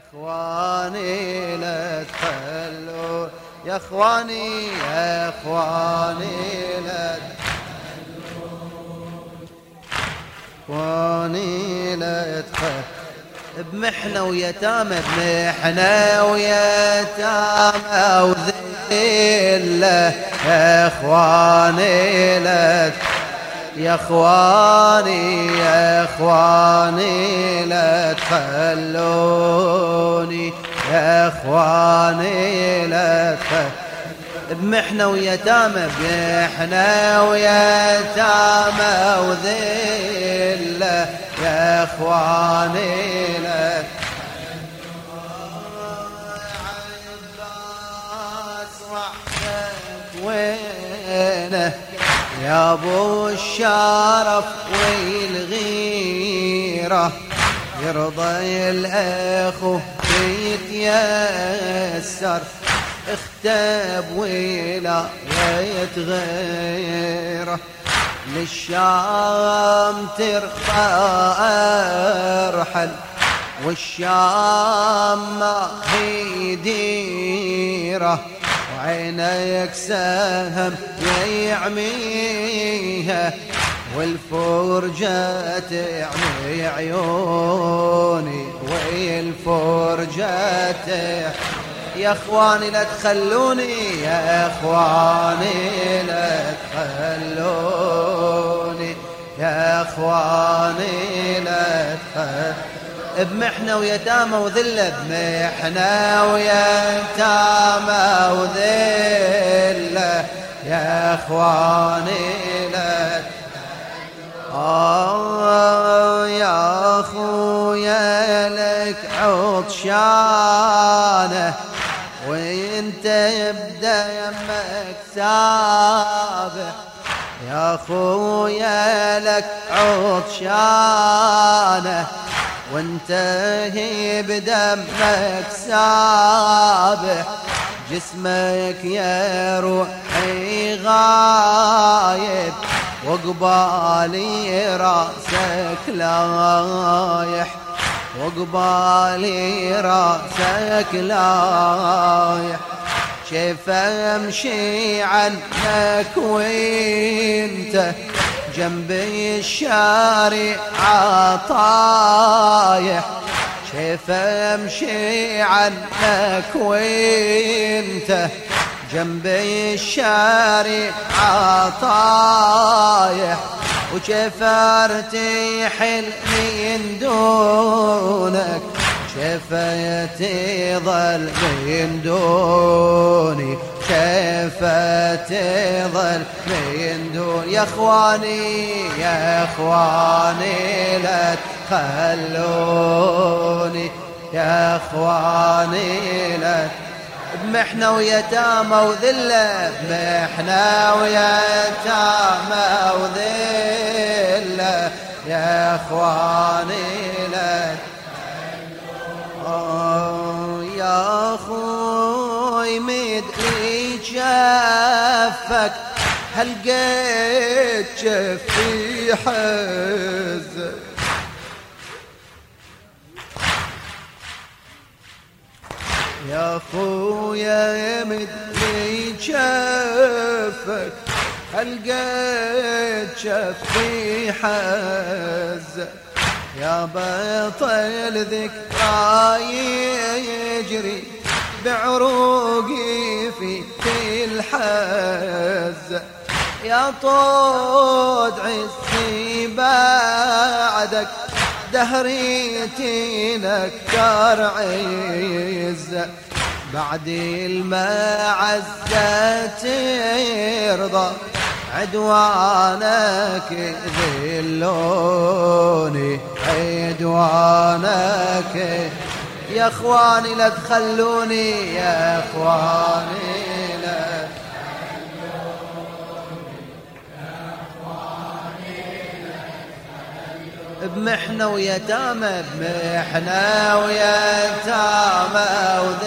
اخواني لا تخلوا يا اخواني يا اخواني لا اخواني لا تخلوا بمحنة ويتامى بمحنة ويتامى وذلة يا اخواني لا يا اخواني يا اخواني لا تخلوني يا اخواني لا تخلوني بمحنة ويتامى بمحنة ويتامى وذلة يا اخواني لا عباس وحدك وينه يا ابو الشرف والغيرة يرضى الاخو يتيسر اختب ولا يتغيره للشام ترقى ارحل والشام ما هي ديره وعينيك سهم يعميها والفرجة تعمي عيوني والفرجة يا اخواني لا تخلوني يا اخواني لا تخلوني يا اخواني لا تخلوني بمحنة ويتامى وذلة بمحنة ويتامى وذلة يا اخواني لا يا اخويا لك عطشانه وانت يبدا يمك سابح يا اخويا لك عطشانه وانت بدمك سابح جسمك يا روحي غايب وقبالي راسك لايح وقبالي راسك لايح كيف امشي عنك وانت جنبي الشارع طايح كيف امشي عنك وانت جنبي الشارع طايح وكيف ارتيح من دونك كيف تظل من دوني كيف تظل من دوني يا اخواني يا اخواني لا تخلوني يا اخواني لا بمحنة ويتامى وذلة بمحنة ويتامى وذلة يا اخواني لا يا اخوي مد لي جفك هل قد جفي حزك يا اخويا مد لي جفك هل قد جفي حزك يا بطل ذكرى يجري بعروقي في كل حزة يا طود عزي بعدك دهري تنكر عزة بعد المعزة ترضى عدوانك ذلوني عدوانك يا اخواني لا تخلوني يا اخواني لا تخلوني بمحنة ويتامى بمحنة ويتامى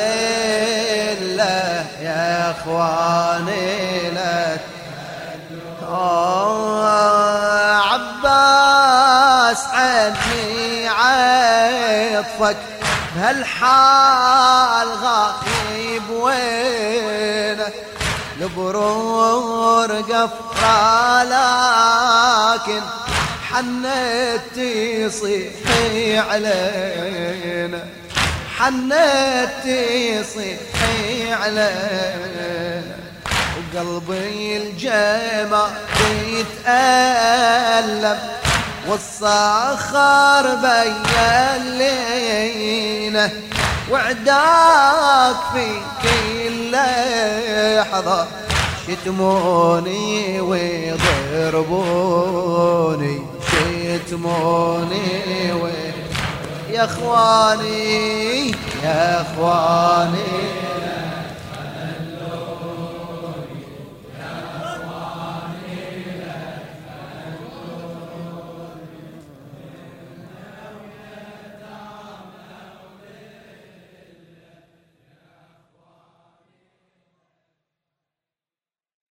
وذلة يا اخواني لا عباس عني عطفك بهالحال غايب وينه البرور قفرة لكن حنت تصيح علينا حنت تصيح علينا وقلبي الجمع يتألم والصخر بين لينا وعداك في كل لحظة شتموني ويضربوني شتموني يا اخواني يا اخواني